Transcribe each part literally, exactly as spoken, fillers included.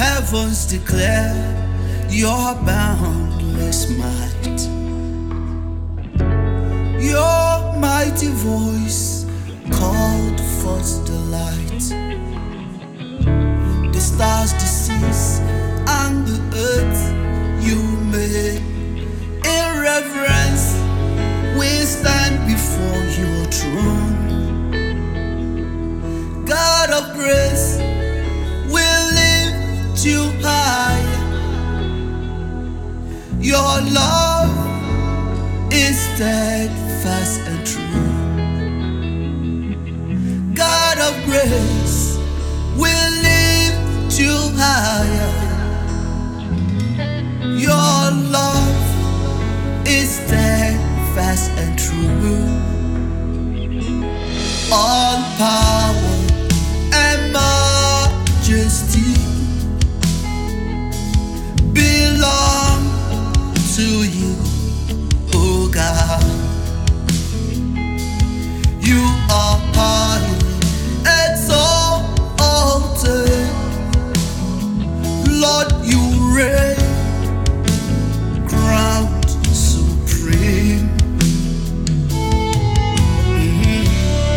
heavens declare your boundless might. Your mighty voice called forth the light. The stars, the seas, and the earth you made. In reverence, we stand before your throne. God of grace, we lift you high. Your love is steadfast and true. God of grace, we lift you higher. Your love is steadfast and true. All power and majesty belong to you, oh God. You are highly exalted. Lord, you reign, crowned supreme. Mm-hmm.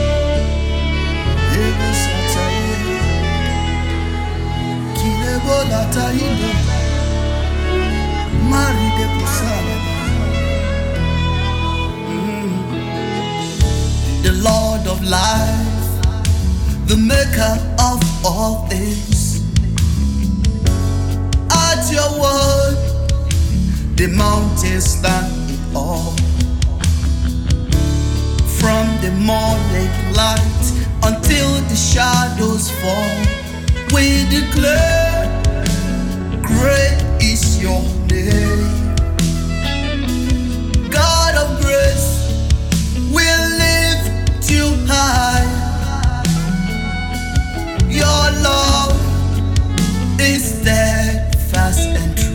The Lord of life, the maker of all things. At your word, the mountains stand in awe. From the morning light until the shadows fall, we declare, great is your name. God of grace, we lift you high. Your love is steadfast and true.